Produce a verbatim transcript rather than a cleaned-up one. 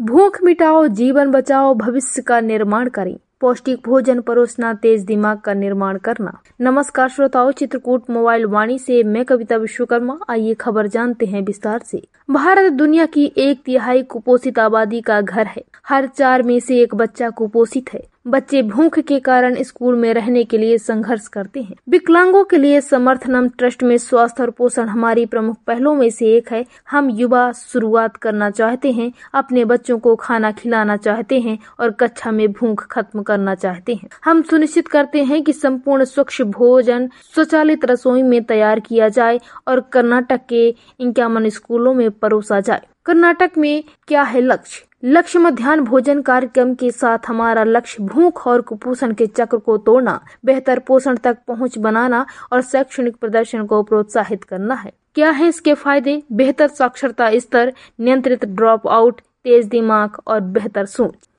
भूख मिटाओ, जीवन बचाओ, भविष्य का निर्माण करें। पौष्टिक भोजन परोसना, तेज दिमाग का निर्माण करना। नमस्कार श्रोताओं, चित्रकूट मोबाइल वाणी से मैं कविता विश्वकर्मा। आइए खबर जानते हैं विस्तार से। भारत दुनिया की एक तिहाई कुपोषित आबादी का घर है। हर चार में से एक बच्चा कुपोषित है। बच्चे भूख के कारण स्कूल में रहने के लिए संघर्ष करते हैं। विकलांगों के लिए समर्थनम ट्रस्ट में स्वास्थ्य और पोषण हमारी प्रमुख पहलों में से एक है। हम युवा शुरुआत करना चाहते हैं, अपने बच्चों को खाना खिलाना चाहते हैं और कक्षा में भूख खत्म करना चाहते हैं। हम सुनिश्चित करते हैं कि संपूर्ण स्वच्छ भोजन स्वचालित रसोई में तैयार किया जाए और कर्नाटक के इक्यावन स्कूलों में परोसा जाए। कर्नाटक में क्या है लक्ष्य? लक्ष्य मध्याह्न भोजन कार्यक्रम के साथ हमारा लक्ष्य भूख और कुपोषण के चक्र को तोड़ना, बेहतर पोषण तक पहुंच बनाना और शैक्षणिक प्रदर्शन को प्रोत्साहित करना है। क्या है इसके फायदे? बेहतर साक्षरता स्तर, नियंत्रित ड्रॉप आउट, तेज दिमाग और बेहतर सोच।